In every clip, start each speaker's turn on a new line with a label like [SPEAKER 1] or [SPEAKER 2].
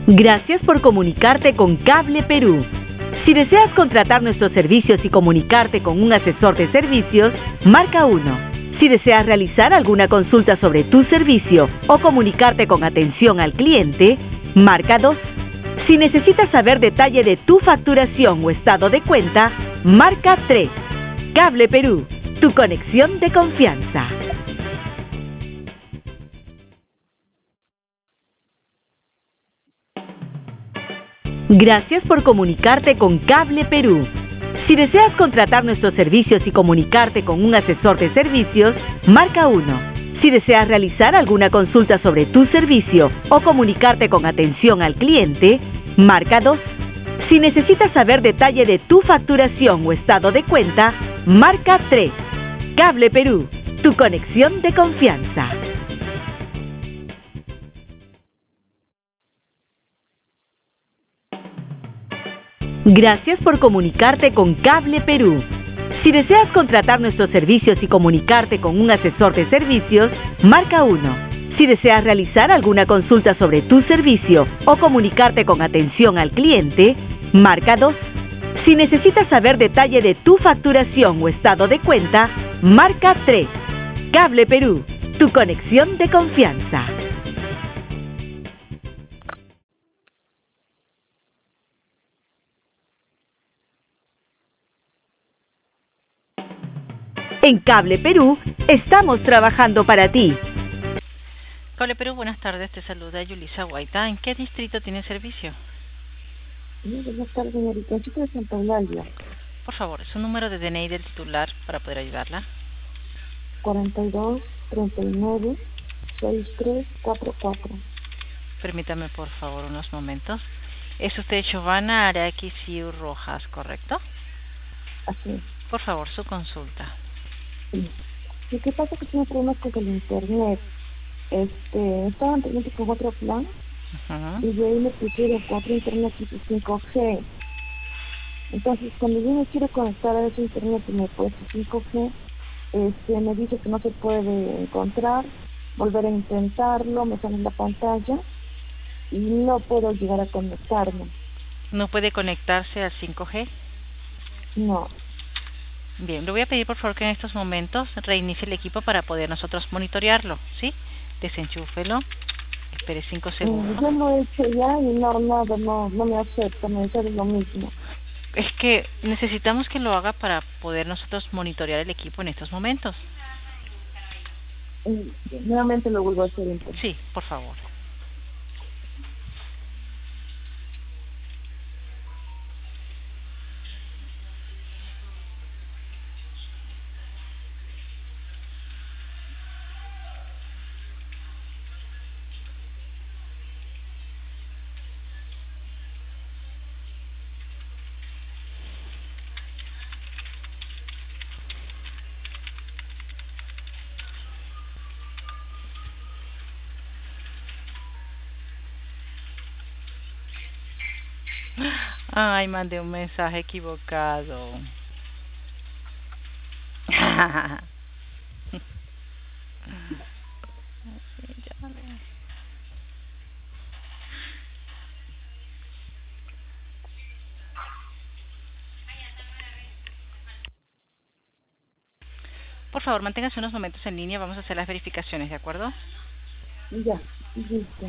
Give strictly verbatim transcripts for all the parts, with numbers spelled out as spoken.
[SPEAKER 1] Gracias por comunicarte con Cable Perú. Si deseas contratar nuestros servicios y comunicarte con un asesor de servicios, marca uno. Si deseas realizar alguna consulta sobre tu servicio o comunicarte con atención al cliente, marca dos. Si necesitas saber detalle de tu facturación o estado de cuenta, marca tres. Cable Perú, tu conexión de confianza. Gracias por comunicarte con Cable Perú. Si deseas contratar nuestros servicios y comunicarte con un asesor de servicios, marca uno. Si deseas realizar alguna consulta sobre tu servicio o comunicarte con atención al cliente, marca dos. Si necesitas saber detalle de tu facturación o estado de cuenta, marca tres. Cable Perú, tu conexión de confianza. Gracias por comunicarte con Cable Perú. Si deseas contratar nuestros servicios y comunicarte con un asesor de servicios, marca uno. Si deseas realizar alguna consulta sobre tu servicio o comunicarte con atención al cliente, marca dos. Si necesitas saber detalle de tu facturación o estado de cuenta, marca tres. Cable Perú, tu conexión de confianza. En Cable Perú, estamos trabajando para ti.
[SPEAKER 2] Cable Perú, buenas tardes. Te saluda Yulisa Guaita. ¿En qué distrito tiene servicio?
[SPEAKER 3] Buenas tardes, señorita. Chico de Santa Eulalia.
[SPEAKER 2] Por favor, su número de D N I del titular para poder ayudarla.
[SPEAKER 3] cuarenta y dos, treinta y nueve, sesenta y tres, cuarenta y cuatro.
[SPEAKER 2] Permítame, por favor, unos momentos. Es usted Giovanna Araki Siu Rojas, ¿correcto?
[SPEAKER 3] Así es.
[SPEAKER 2] Por favor, su consulta.
[SPEAKER 3] Sí. Lo que pasa es que tengo problemas con el internet. Este, estaba anteriormente con otro plan. Uh-huh. Y de ahí me pusieron cuatro internet tipo cinco G. Entonces, cuando yo me quiero conectar a ese internet y me puesto cinco G, este, me dice que no se puede encontrar, volver a intentarlo, me sale en la pantalla y no puedo llegar a conectarme.
[SPEAKER 2] ¿No puede conectarse al cinco G?
[SPEAKER 3] No.
[SPEAKER 2] Bien, le voy a pedir por favor que en estos momentos reinicie el equipo para poder nosotros monitorearlo, ¿sí? Desenchúfelo, espere cinco segundos.
[SPEAKER 3] Yo lo he hecho ya y no, nada, no, no me acepta, me sale lo mismo.
[SPEAKER 2] Es que necesitamos que lo haga para poder nosotros monitorear el equipo en estos momentos.
[SPEAKER 3] Nuevamente lo vuelvo a hacer entonces.
[SPEAKER 2] Sí, por favor. Ay, mandé un mensaje equivocado. Por favor, manténgase unos momentos en línea. Vamos a hacer las verificaciones, ¿de acuerdo?
[SPEAKER 3] Ya, listo.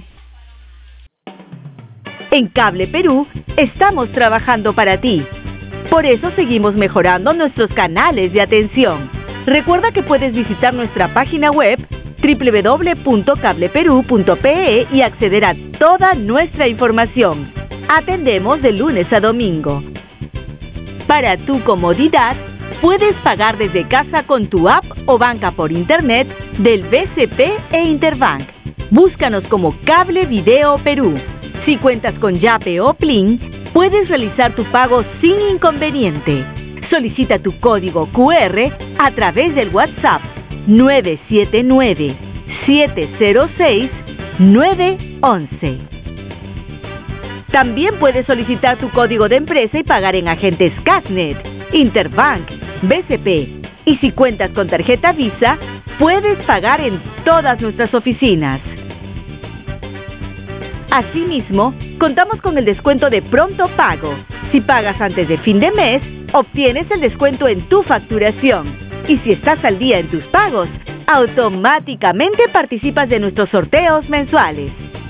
[SPEAKER 1] En Cable Perú, estamos trabajando para ti. Por eso seguimos mejorando nuestros canales de atención. Recuerda que puedes visitar nuestra página web doble u doble u doble u punto cable perú punto pe e y acceder a toda nuestra información. Atendemos de lunes a domingo. Para tu comodidad, puedes pagar desde casa con tu app o banca por internet del B C P e Interbank. Búscanos como Cable Video Perú. Si cuentas con Yape o Plin, puedes realizar tu pago sin inconveniente. Solicita tu código cu erre a través del WhatsApp nueve siete nueve, siete cero seis, nueve once. También puedes solicitar tu código de empresa y pagar en agentes Casnet, Interbank, B C P. Y si cuentas con tarjeta Visa, puedes pagar en todas nuestras oficinas. Asimismo, contamos con el descuento de pronto pago. Si pagas antes de fin de mes, obtienes el descuento en tu facturación. Y si estás al día en tus pagos, automáticamente participas de nuestros sorteos mensuales.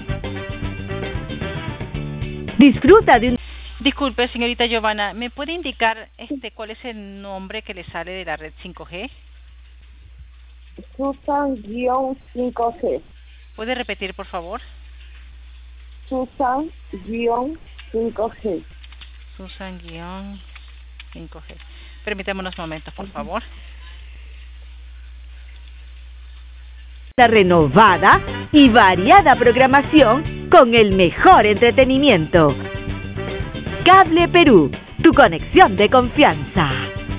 [SPEAKER 1] Disfruta de un...
[SPEAKER 2] Disculpe, señorita Giovanna, ¿me puede indicar este cuál es el nombre que le sale de la red cinco G?
[SPEAKER 3] Susan cinco G.
[SPEAKER 2] ¿Puede repetir, por favor?
[SPEAKER 3] Susan cinco G.
[SPEAKER 2] Susan cinco G. Permítame unos momentos, por favor.
[SPEAKER 1] La renovada y variada programación con el mejor entretenimiento. Cable Perú, tu conexión de confianza.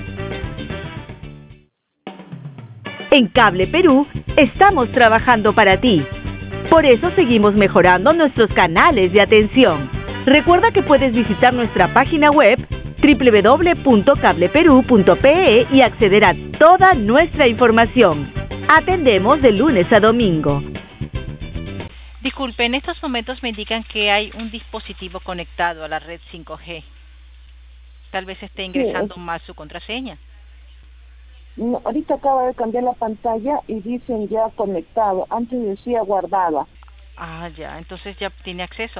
[SPEAKER 1] En Cable Perú estamos trabajando para ti. Por eso seguimos mejorando nuestros canales de atención. Recuerda que puedes visitar nuestra página web doble u doble u doble u punto cable perú punto pe e y acceder a toda nuestra información. Atendemos de lunes a domingo.
[SPEAKER 2] Disculpe, en estos momentos me indican que hay un dispositivo conectado a la red cinco G. Tal vez esté ingresando sí, es... mal su contraseña.
[SPEAKER 3] No, ahorita acaba de cambiar la pantalla y dicen ya conectado. Antes decía guardada.
[SPEAKER 2] Ah, ya. Entonces ya tiene acceso.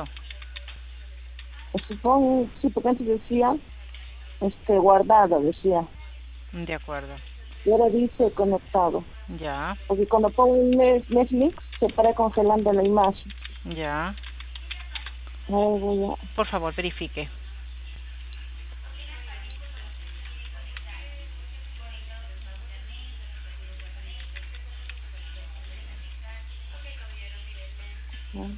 [SPEAKER 3] Supongo, sí, porque antes decía este guardado, decía.
[SPEAKER 2] De acuerdo.
[SPEAKER 3] Y ahora dice conectado.
[SPEAKER 2] Ya.
[SPEAKER 3] Porque cuando pongo un Netflix se para congelando la imagen.
[SPEAKER 2] Ya.
[SPEAKER 3] Ahora voy a...
[SPEAKER 2] Por favor, verifique.
[SPEAKER 3] ¿No?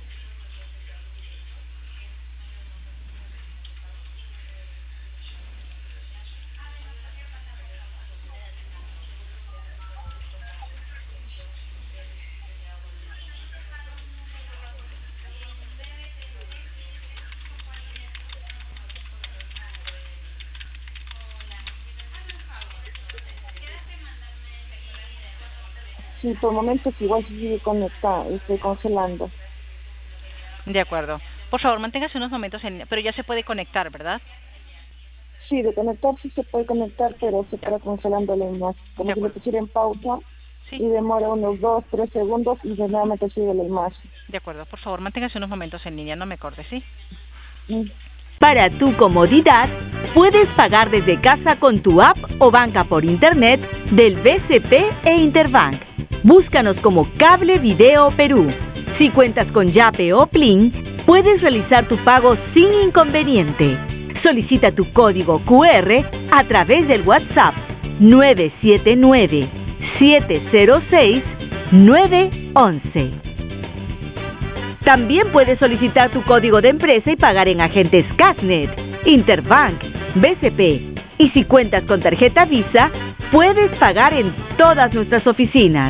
[SPEAKER 3] Sí, por momentos igual se sigue conectado, estoy congelando.
[SPEAKER 2] De acuerdo. Por favor, manténgase unos momentos en... Pero ya se puede conectar, ¿verdad?
[SPEAKER 3] Sí, de conectar sí se puede conectar, pero se para congelando la imagen. Como si le pusiera en pausa sí. Y demora unos dos, tres segundos y de nuevamente sigue la imagen.
[SPEAKER 2] De acuerdo. Por favor, manténgase unos momentos en línea, no me corte, ¿sí?
[SPEAKER 3] Mm.
[SPEAKER 1] Para tu comodidad, puedes pagar desde casa con tu app o banca por internet del B C P e Interbank. Búscanos como Cable Video Perú. Si cuentas con Yape o Plin, puedes realizar tu pago sin inconveniente. Solicita tu código cu erre a través del WhatsApp nueve siete nueve, siete cero seis, nueve once. También puedes solicitar tu código de empresa y pagar en agentes Casnet, Interbank, B C P. Y si cuentas con tarjeta Visa, puedes pagar en todas nuestras oficinas.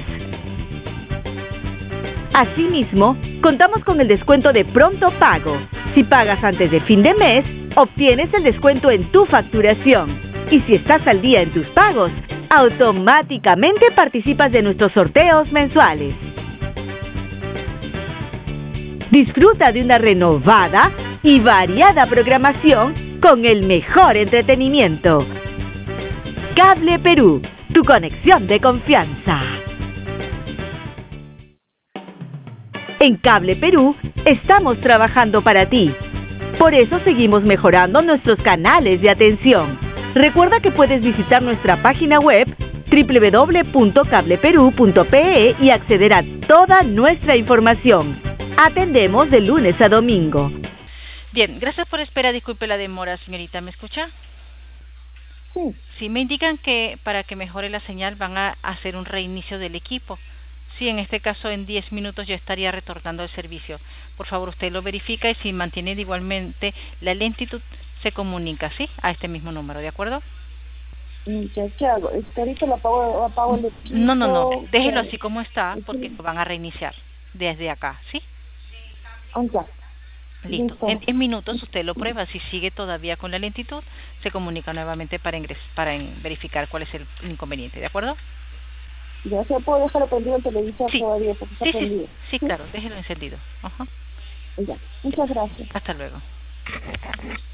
[SPEAKER 1] Asimismo, contamos con el descuento de pronto pago. Si pagas antes de fin de mes, obtienes el descuento en tu facturación. Y si estás al día en tus pagos, automáticamente participas de nuestros sorteos mensuales. Disfruta de una renovada y variada programación con el mejor entretenimiento. Cable Perú, tu conexión de confianza. En Cable Perú estamos trabajando para ti. Por eso seguimos mejorando nuestros canales de atención. Recuerda que puedes visitar nuestra página web doble u doble u doble u punto cable perú punto pe e y acceder a toda nuestra información. Atendemos de lunes a domingo.
[SPEAKER 2] Bien, gracias por esperar. Disculpe la demora, señorita. ¿Me escucha?
[SPEAKER 3] Sí.
[SPEAKER 2] Sí, me indican que para que mejore la señal van a hacer un reinicio del equipo. Sí, en este caso en diez minutos ya estaría retornando el servicio. Por favor, usted lo verifica y si mantiene igualmente la lentitud, se comunica, ¿sí? A este mismo número, ¿de acuerdo?
[SPEAKER 3] Ya, ¿qué hago? Es que ahorita lo apago, apago el equipo.
[SPEAKER 2] No, no, no. Déjelo así como está porque lo van a reiniciar desde acá, ¿sí?
[SPEAKER 3] Ah, ya.
[SPEAKER 2] Listo. En diez minutos usted lo prueba. Si sigue todavía con la lentitud, se comunica nuevamente para ingres para en verificar cuál es el inconveniente, ¿de acuerdo?
[SPEAKER 3] Ya, ¿se puede dejarlo prendido el televisor
[SPEAKER 2] sí.
[SPEAKER 3] todavía? Porque está
[SPEAKER 2] sí,
[SPEAKER 3] prendido.
[SPEAKER 2] Sí, sí, claro, déjelo encendido. Ajá.
[SPEAKER 3] Ya, muchas gracias.
[SPEAKER 2] Hasta luego.